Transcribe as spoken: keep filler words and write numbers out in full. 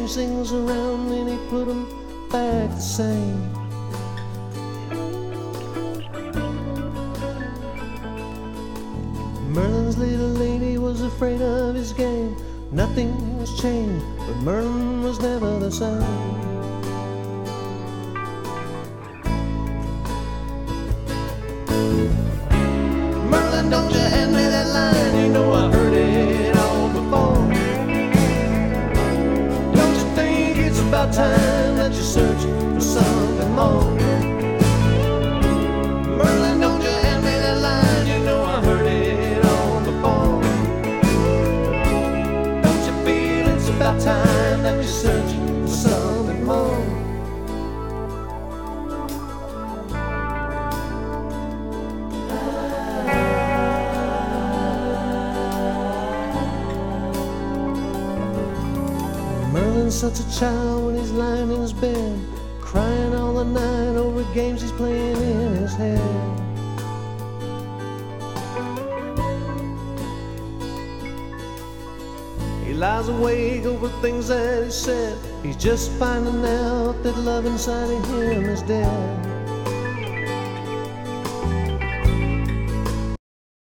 changed things around and he put them back the same. Merlin's little lady was afraid of his game. Nothing was changed, but Merlin was never the same. Merlin, don't you hand me that line, you know I heard it all before. Don't you think it's about time that you search for something more? Merlin, don't you hand me that line, you know I heard it all before. Don't you feel it's about time that you search for something more? Merlin's such a child when he's lying in his bed, crying all the night over games he's playing in his head. He lies awake over things that he said. He's just finding out that love inside of him is dead.